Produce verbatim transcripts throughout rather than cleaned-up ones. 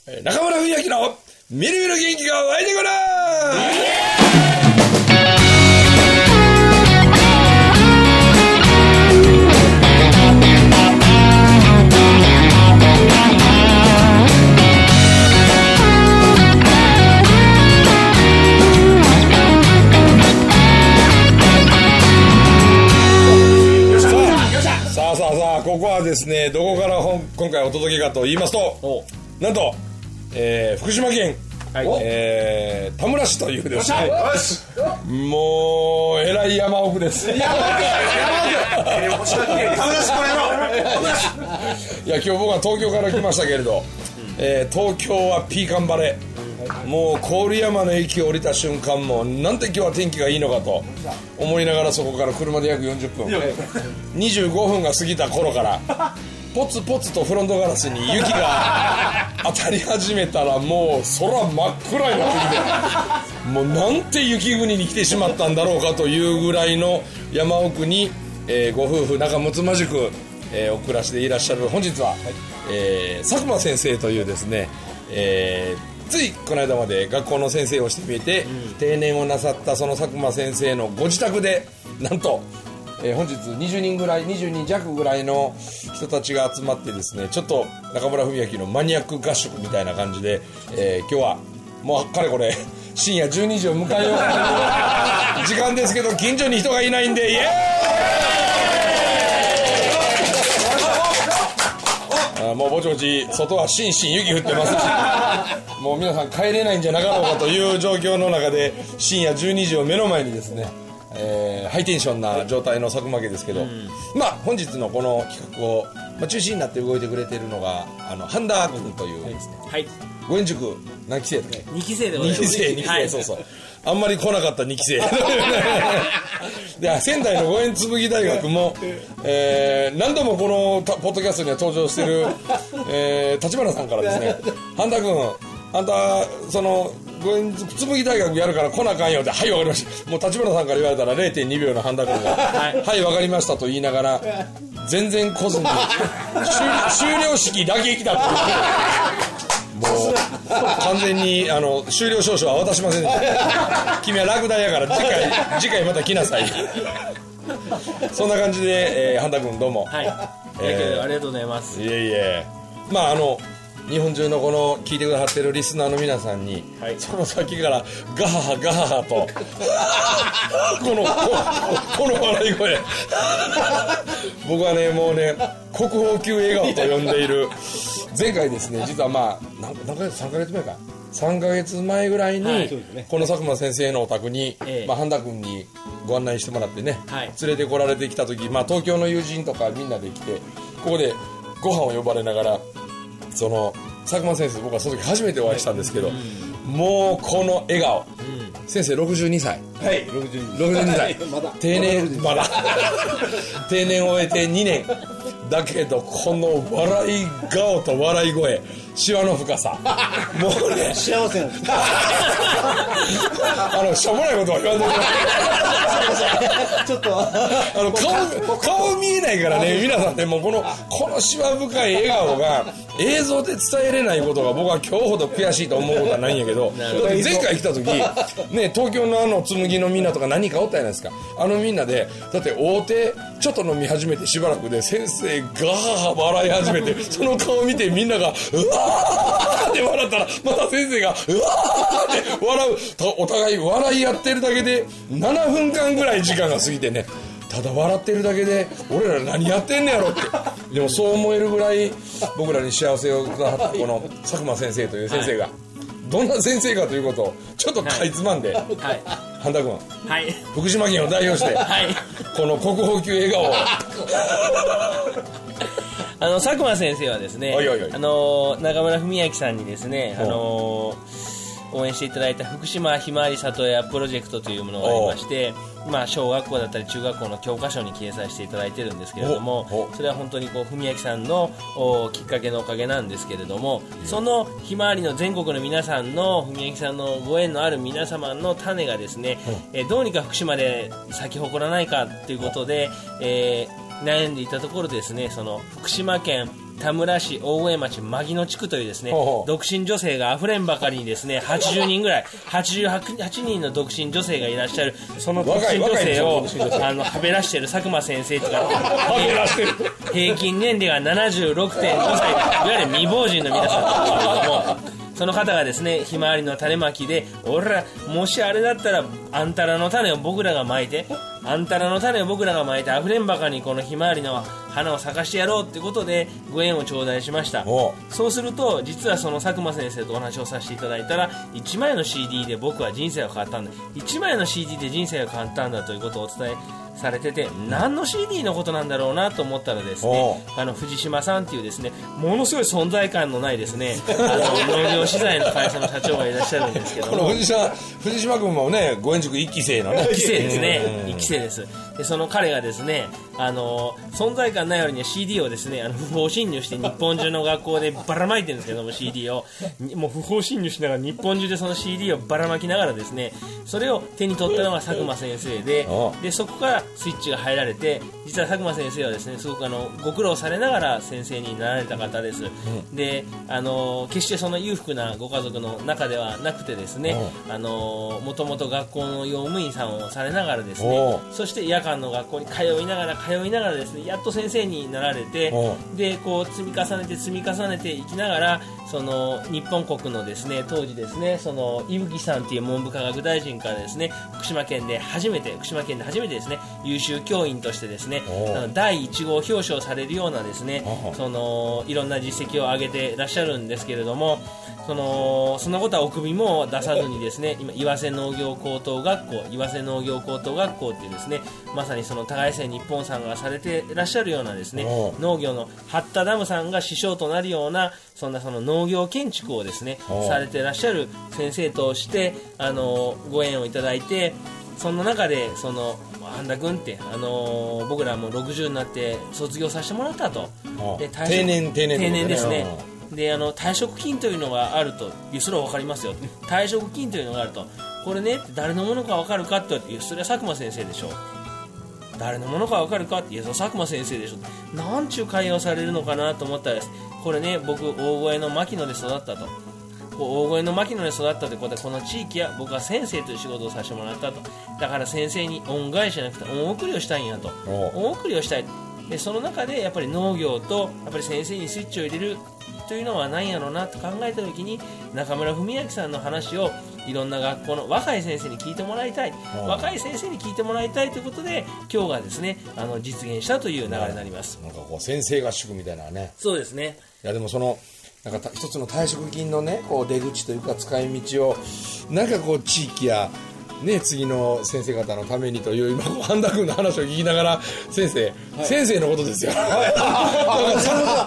中村文明のみるみる元気が湧いてくる。さあさあさあ、ここはですね、どこから本今回お届けかと言いますと、なんと、えー、福島県、はい、えー、田村市というですね、もうえらい山奥です。山奥山奥田村市これのいや、今日僕は東京から来ましたけれど、えー、東京はピーカン晴れ、もう郡山の駅を降りた瞬間もなんて今日は天気がいいのかと思いながら、そこから車で約よんじゅっぷんにじゅうごふんが過ぎた頃からポツポツとフロントガラスに雪が当たり始めたら、もう空真っ暗になってきて、もうなんて雪国に来てしまったんだろうかというぐらいの山奥に、えー、ご夫婦仲睦まじく、えー、お暮らしでいらっしゃる本日は、はい、えー、佐久間先生というですね、えー、ついこの間まで学校の先生をしてみて、うん、定年をなさったその佐久間先生のご自宅でなんと、えー、本日にじゅうにんぐらいにじゅうにん弱ぐらいの人たちが集まってですね、ちょっと中村文明のマニアック合宿みたいな感じで、えー、今日はもうかれこれ深夜じゅうにじを迎えようかという時間ですけど、近所に人がいないんでイエーイあ、もうぼちぼち外はしんしん雪降ってますし、もう皆さん帰れないんじゃなかろうかという状況の中で、深夜じゅうにじを目の前にですね、えー、ハイテンションな状態の佐久間家ですけど、うん、まあ本日のこの企画を、まあ、中心になって動いてくれているのがあの半田君というですね、はい、ご縁塾何期生だっけ？にき生でございます。にき生、にき生、はい、そうそう、あんまり来なかったにき生で、仙台のご縁紬大学も、えー、何度もこのポッドキャストには登場している、えー、立花さんからですね、半田君あんたそのご縁紬大学やるから来なあかんよって、はいわかりました、もう立花さんから言われたら れいてんにびょうの半田君がはいはいわかりましたと言いながら全然来ずに終了式だけ来たっていうもう完全にあの終了証書は渡しませんでした君は落第やから次回次回また来なさいそんな感じで、えー、半田君どうも、はい、 えー、ありがとうございます。 いえいえ、まああの日本中のこの聞いてくださってるリスナーの皆さんに、はい、その先からガハハガハハとこのこ, この笑い声僕はねもうね国宝級笑顔と呼んでいる前回ですね、実はまあ何何ヶ月さんかげつまえかさんかげつまえぐらいに、はい、この佐久間先生のお宅に、ええ、まあ、半田君にご案内してもらってね、はい、連れてこられてきた時、まあ、東京の友人とかみんなで来てここでご飯を呼ばれながら、その佐久間先生僕はその時初めてお会いしたんですけど、うん、もうこの笑顔、うん、先生ろくじゅうにさい、はいろくじゅうにさいまだ定年まだ定年を終えてにねんだけど、この笑い顔と笑い声、シワの深さもうね幸せなんですあのしょうもないことは言わんでくださいちょっとあの 顔, 顔見えないからね皆さんね、もうこのこのシワ深い笑顔が映像で伝えれないことが僕は今日ほど悔しいと思うことはないんやけど前回来た時ね、東京のあの紬のみんなとか何人かおったじゃないですか。あのみんなでだって大手ちょっと飲み始めてしばらくで先生ガー笑い始めてその顔見てみんながうわーって笑ったらまた先生がうわーって笑う、お互い笑いやってるだけでななふんかんぐらい時間が過ぎてね、ただ笑ってるだけで俺ら何やってんねやろって、でもそう思えるぐらい僕らに幸せをくださったこの佐久間先生という先生が、はい、どんな先生かということをちょっとかいつまんで、はいはい、半田君、はい、福島県を代表して、はい、この国宝級笑顔をあの佐久間先生はですね、おいおいおい、あの中村文明さんにですね、あの応援していただいた福島ひまわり里親プロジェクトというものがありまして、まあ、小学校だったり中学校の教科書に掲載していただいてるんですけれども、それは本当にこう文明さんのきっかけのおかげなんですけれども、そのひまわりの全国の皆さんの文明さんのご縁のある皆様の種がですね、えどうにか福島で咲き誇らないかということで、えー悩んでいたところですね、その福島県田村市大越町牧野地区というですね、ほうほう、独身女性があふれんばかりにですね、はちじゅうにんぐらい、はちじゅうはちにんの独身女性がいらっしゃる、その独身女性をあのはべらしている佐久間先生とか、平均年齢が ななじゅうろくてんご 歳、いわゆる未亡人の皆さんなんですけれども、その方がですね、ひまわりの種まきで、俺らもしあれだったらあんたらの種を僕らがまいて、あんたらの種を僕らがまいて、あふれんばかりにこのひまわりの花を咲かしてやろうってことでご縁を頂戴しました。そうすると実はその佐久間先生とお話をさせていただいたら、いちまいの シーディー で僕は人生が変わったんだ、いちまいの シーディー で人生が変わったんだということをお伝えされてて、何の シーディー のことなんだろうなと思ったらですね、あの藤島さんっていうですね、ものすごい存在感のないですね、あの農業資材の会社の社長がいらっしゃるんですけども、 この藤島藤島君もね、ご縁塾いっき生のね、 いっき生ですね、いっき生です。でその彼がですね、あの存在感ないよりに シーディー をですね、あの不法侵入して日本中の学校でばらまいてるんですけども、 シーディー をもう不法侵入しながら日本中でその シーディー をばらまきながらですね、それを手に取ったのが佐久間先生で、でそこからスイッチが入られて、実は佐久間先生はですね、すごくあのご苦労されながら先生になられた方です、うん、であの決してその裕福なご家族の中ではなくてですね、あのもともと学校の用務員さんをされながらですね、そして夜間の学校に通いながら通いながらですね、やっと先生になられて、でこう積み重ねて積み重ねていきながら、その日本国のですね、当時ですね、その伊吹さんっていう文部科学大臣からですね、福島県で初めて福島県で初めてですね、優秀教員としてですね、あのだいいち号表彰されるようなですね、そのいろんな実績を上げていらっしゃるんですけれども、そのそんなことはお首も出さずにですね、今岩瀬農業高等学校岩瀬農業高等学校っていうですね、まさにその高井生日本さんがされていらっしゃるようなですね、農業の八田ダムさんが師匠となるような、そんなその農業建築をですねされていらっしゃる先生としてあのご縁をいただいて、そんな中でその半田君って、あのー、僕らもろくじゅうになって卒業させてもらったと、 で定年定年定年ですね。であの退職金というのがあると、いやそれは分かりますよ、退職金というのがあると、これね誰のものか分かるかって言って、いやそれは佐久間先生でしょ、誰のものか分かるかって、いやそれ佐久間先生でしょ、なんちゅう会話をされるのかなと思ったらです、これね僕大越の牧野で育ったと、大越の牧野で育ったということで、この地域は僕は先生という仕事をさせてもらったと、だから先生に恩返しじゃなくて恩送りをしたいんやと、恩送りをしたい。でその中でやっぱり農業とやっぱり先生にスイッチを入れるというのは何やろうなと考えた時に、中村文明さんの話をいろんな学校の若い先生に聞いてもらいたい、若い先生に聞いてもらいたいということで今日がですね、あの実現したという流れになります。 なんかこう先生合宿みたいなね。 そうですね。 いやでもそのなんか一つの退職金のね、こう出口というか使い道をなんかこう地域やね、次の先生方のためにという、今半田君の話を聞きながら、先生、はい、先生のことですよ、はい、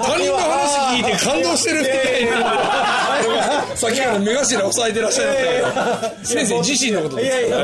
他人の話聞いて感動してるみたいなさっきから目頭押さえてらっしゃるって先生自身のことですから、いやいや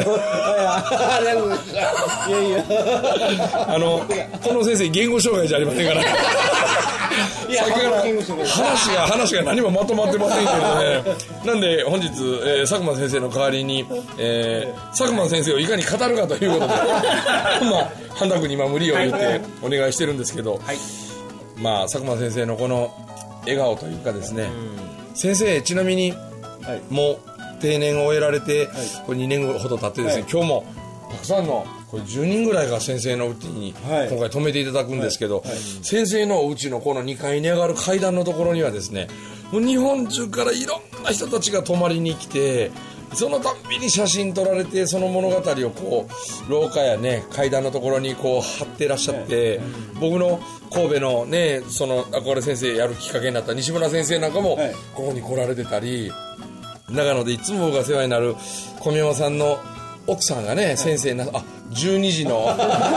いやいやあのこの先生言語障害じゃありませんからさっきから話が話が何もまとまってませんけどね。なんで本日、えー、佐久間先生の代わりに、えー、佐久間先生をいかに語るかということでまあ半田君に今無理を言ってお願いしてるんですけど、はい、まあ佐久間先生のこの笑顔というかですね、先生ちなみに、はい、もう定年を終えられて、はい、これにねんほど経ってですね、はい、今日もたくさんのこれじゅうにんぐらいが先生のうちに今回泊めていただくんですけど、はいはいはい、先生のお家のこのにかいに上がる階段のところにはですね、もう日本中からいろんな人たちが泊まりに来て、そのたんびに写真撮られて、その物語をこう廊下やね階段のところにこう貼ってらっしゃって、僕の神戸のねその憧れ先生やるきっかけになった西村先生なんかもここに来られてたり、長野でいつも僕が世話になる小宮山さんの奥さんがね、先生な、あ、じゅうにじの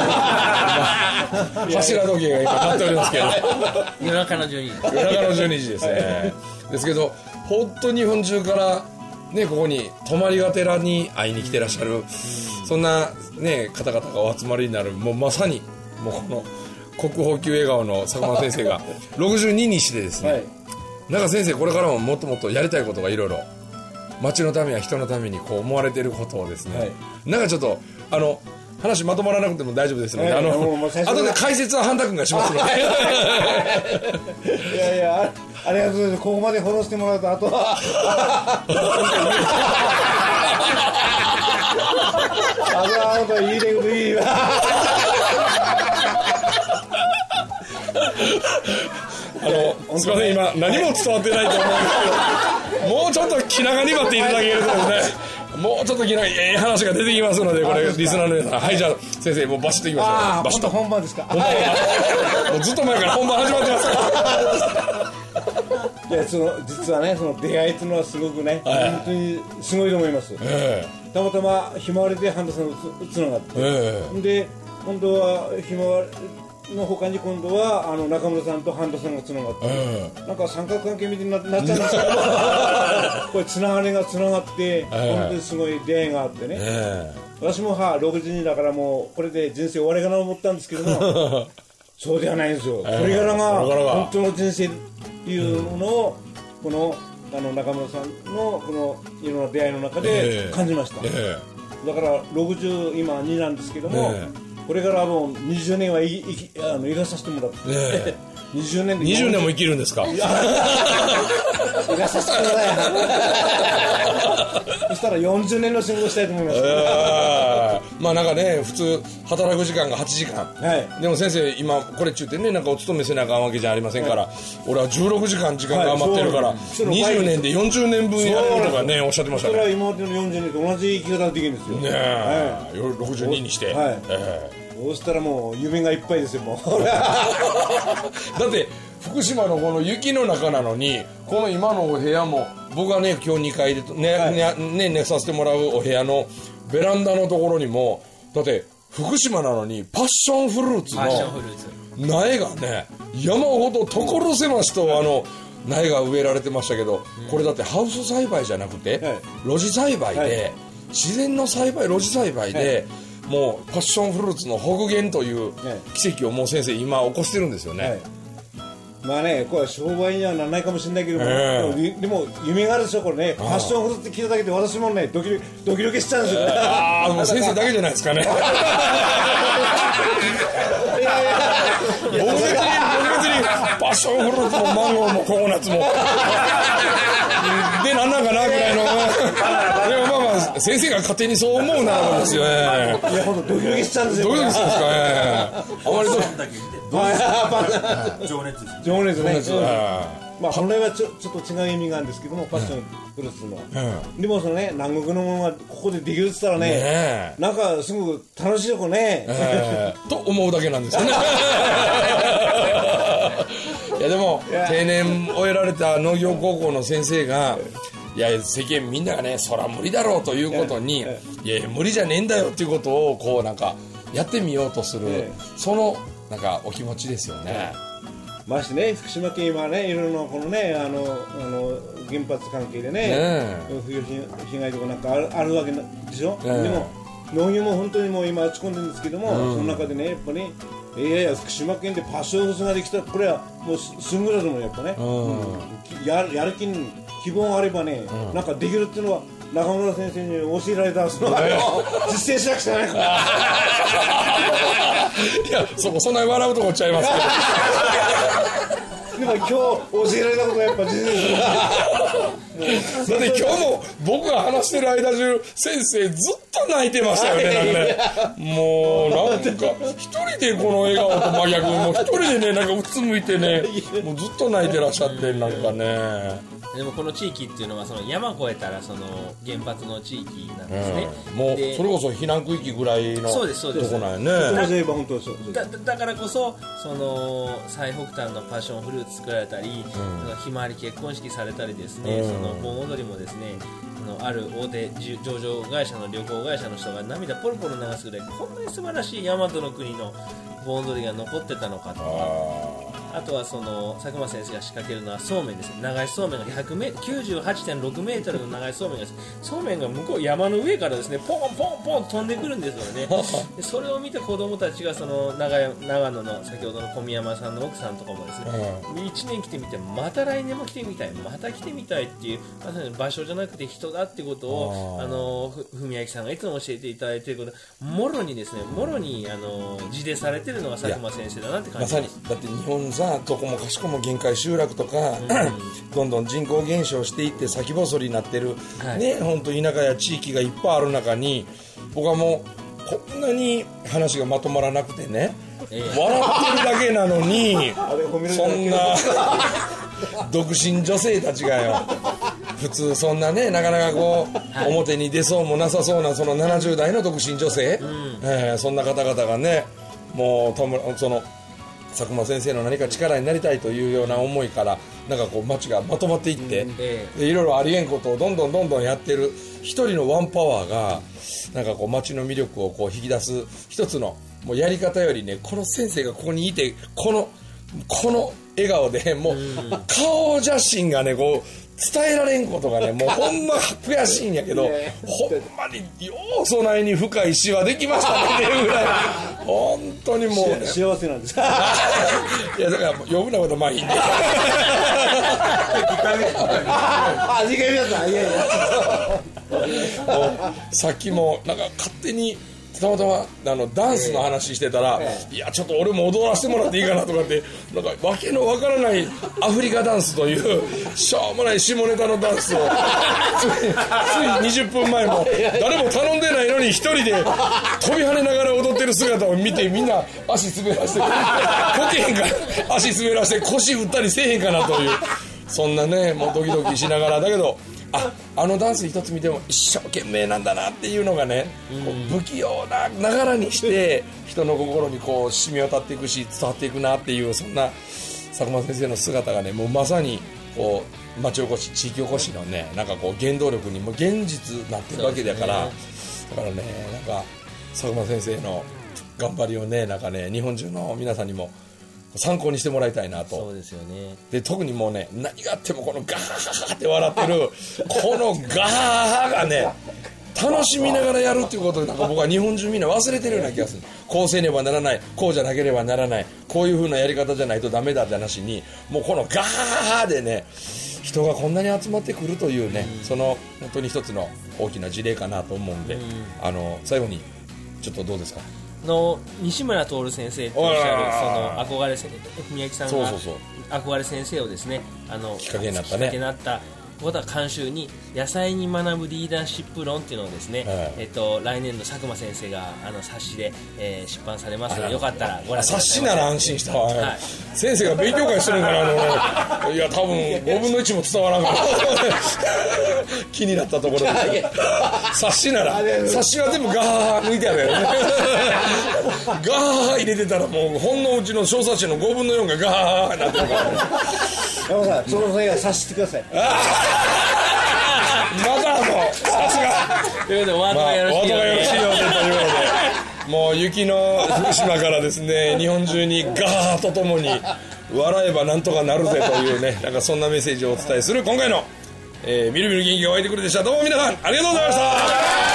柱時計が今鳴っておりますけど夜中のじゅうにじ夜中のじゅうにじですねですけど、本当に日本中からね、ここに泊まりがてらに会いに来てらっしゃる、うん、そんなね方々がお集まりになる、もうまさにもうこの国宝級笑顔の佐久間先生がろくじゅうににしてですね、はい、なんか先生これからももっともっとやりたいことがいろいろ、町のためや人のためにこう思われていることをですね、はい、なんかちょっとあの話まとまらなくても大丈夫ですので、あの後で解説は半田君がしますので。 いやいや、ありがとうございます。ここまでフォローしてもらうと、あとはあとはあとはいいねいいわ。 あのすみません、今何も伝わってないと思うんですけど、もうちょっと気長に待っていただけるとですね、もうちょっと気長にええ話が出てきますので、これリスナーの皆さん、はい、じゃあ先生もうバシッといきましょう。 あバシッと本番ですか。 本番はもうずっと前から本番始まってますから。 いや、その実はね、その出会いっていうのはすごくね、はい、本当にすごいと思います。えー、たまたまひまわりで半田さんとつながって、えー、で今度はひまわりの他に今度はあの中村さんと半田さんがつながって、うん、なんか三角関係みたいになっちゃうんですけどこれつながりがつながって、うん、本当にすごい出会いがあってね、うん、私もはろくじゅうにだからもうこれで人生終わりかなと思ったんですけどもそうではないんですよ、これからが本当の人生っていうのを、うん、このあの中村さんのこのいろんな出会いの中で感じました、えー、だからろくじゅう今になんですけども、えーこれからもうにじゅうねんは生きあの生かさせてもらって、ね、にじゅうねんでにじゅうねんも生きるんですか。 生かさせてもらえそしたらよんじゅうねんの仕事したいと思います、 えー、まあなんかね普通働く時間がはちじかん、はい、でも先生今これ中ってねなんかお勤めせなあかんわけじゃありませんから、はい、俺はじゅうろくじかん時間が余ってるから、はい、にじゅうねんでよんじゅうねんぶんやるとかねおっしゃってましたね。 それは今までのよんじゅうねんと同じ生き方ができるんですよね、 はい、ろくじゅうににして、はいえーそうしたらもう夢がいっぱいですよもうだって福島のこの雪の中なのにこの今のお部屋も僕がね今日にかいでね、はいね、ね寝させてもらうお部屋のベランダのところにもだって福島なのにパッションフルーツの苗がね山ほど所狭しとあの苗が植えられてましたけど、うん、これだってハウス栽培じゃなくて、はい、露地栽培で、はい、自然の栽培露地栽培で、はいもうパッションフルーツの北限という奇跡をもう先生今起こしてるんですよね、はい、 まあねこれは商売にはならないかもしれないけども、えー、でも夢があるでしょこれねパッションフルーツって聞いただけで私もねドキドキドキしちゃうんですよ、えー、 ああもう先生だけじゃないですかねいやいやいや僕別に僕別にパッションフルーツもマンゴーもココナッツもでなんなんかなぐらいのでもまあまあ先生が勝手にそう思うならですよね。 いや本当ドキドキしちゃうんですよ。 ドキドキするんですかね。あまりと情熱情熱ね。まあ本来はちょちょっと違う意味があるんですけどもパッションフルーツの、うん、でもそのね南国のものがここでできるって言ったらね、ねなんかすごく楽しい子ね、 えー、と思うだけなんですよね。いやでも定年終えられた農業高校の先生がいや世間みんながねそら無理だろうということにいや無理じゃねえんだよっていうことをこうなんかやってみようとするそのなんかお気持ちですよね。 ましてね福島県今ねいろいろなこのねあのあの原発関係でね風評被害とかなんかある、あるわけでしょ、ね、でも農業も本当にもう今落ち込んでるんですけども、うん、その中でねやっぱねいやいや福島県でパッションフルーツができたらこれはもうすぐだと思うやっぱね、うんうん、や, やる気に希望があればね、うん、なんかできるっていうのは中村先生に教えられたその実践しなくちゃないからいやそこそんなに笑うとこちゃいますけどでも今日教えられたことはやっぱ事実だって今日も僕が話してる間中先生ずっと泣いてましたよねなんかねもうなんか一人でこの笑顔と真逆もう一人でねなんかうつむいてねもうずっと泣いてらっしゃってなんかねでもこの地域っていうのはその山越えたらその原発の地域なんですね、 うん、もうそれこそ避難区域ぐらいのそうですそうですとこなんやねだ, だからこそその最北端のパッションフルーツ作られたり、うん、ひまわり結婚式されたりですね、うん、その盆踊りもですねのある大手上場会社の旅行会社の人が涙ポロポロ流すぐらいこんなに素晴らしい大和の国の盆踊りが残ってたのかとかあとはその佐久間先生が仕掛けるのはそうめんですね。流しそうめんがひゃくメートル、きゅうじゅうはちてんろくメートルの流しそうめんがそうめんが向こう山の上からですねポンポンポンと飛んでくるんですよね。でそれを見て子供たちがその 長, 長野の先ほどの小宮山さんの奥さんとかもですね、いちねん来てみてまた来年も来てみたい、また来てみたいっていう、まさに場所じゃなくて人だってことをあの文明さんがいつも教えていただいていること、もろにですね、もろにあの自伝されてるのが佐久間先生だなって感じます。 まさにだって日本さ、どこもかしこも限界集落とか、うん、どんどん人口減少していって先細りになってる、はい、ね、本当田舎や地域がいっぱいある中に、僕はもうこんなに話がまとまらなくてね、えー、笑ってるだけなのにそんな独身女性たちがよ、普通そんなね、なかなかこう、はい、表に出そうもなさそうなそのななじゅう代の独身女性、うん、えー、そんな方々がね、もうその佐久間先生の何か力になりたいというような思いからなんかこう街がまとまっていって、うん、でいろいろありえんことをどんどんどんどんやってる一人のワンパワーがなんかこう街の魅力をこう引き出す一つのもうやり方よりね、この先生がここにいてこのこの笑顔でもう顔写真がねこう伝えられんことがね、もうほんま悔しいんやけど、ほんまにようそないに深い詩はできましたねっていうぐらい本当にもう、ね、 幸せなんですいやだから余分なことまあいいんであ、にかいめだった。いやいやさっきもなんか勝手にたまたまあのダンスの話してたら、いやちょっと俺も踊らせてもらっていいかなとかってなんかわけのわからないアフリカダンスというしょうもない下ネタのダンスをつい、ついにじゅっぷんまえも誰も頼んでないのに一人で飛び跳ねながら踊ってる姿を見て、みんな足滑らしてこけへんから足滑らして腰打ったりせえへんかなという、そんなねもうドキドキしながらだけど、ああのダンス一つ見ても一生懸命なんだなっていうのがね、こう不器用なながらにして人の心にこう染み渡っていくし伝わっていくなっていう、そんな佐久間先生の姿がね、もうまさにこう町おこし地域おこしのね、なんかこう原動力にも現実になってるわけだから、ね、だからね、なんか佐久間先生の頑張りをね、なんかね日本中の皆さんにも参考にしてもらいたいなと。 そうですよね。 で特にもうね、何があってもこのガーッって笑ってるこのガーがね楽しみながらやるっていうことで、なんか僕は日本中みんな忘れてるような気がする。こうせねばならない、こうじゃなければならない、こういう風なやり方じゃないとダメだって話に、もうこのガーでね人がこんなに集まってくるというね、うん、その本当に一つの大きな事例かなと思うんで、うん、あの最後にちょっとどうですかの西村徹先生とおっしゃるその憧れ文明さんが憧れ先生をですね、あのきっかけになったね、 きっかけになったことは監修に野菜に学ぶリーダーシップ論っていうのをですね、はい、えっと、来年度佐久間先生があの冊子で、えー、出版されますので、よかったらご覧ください。 冊子なら安心したわ、はい、先生が勉強会するんかな、あのいや多分ごぶんのいちも伝わらんから気になったところで冊子なら冊子は全部ガー抜いてあるよねガー入れてたらもうほんのうちの小冊子のごぶんのよんがガーになってるから山さん、その際は察してくださいまたあのさすがということでお後がよろしいようで、まあ、 よろしいようでということで、もう雪の福島からですね日本中にガーとともに笑えばなんとかなるぜというね、なんかそんなメッセージをお伝えする今回の、えー、みるみる元気が湧いてくるでした。どうも皆さんありがとうございました。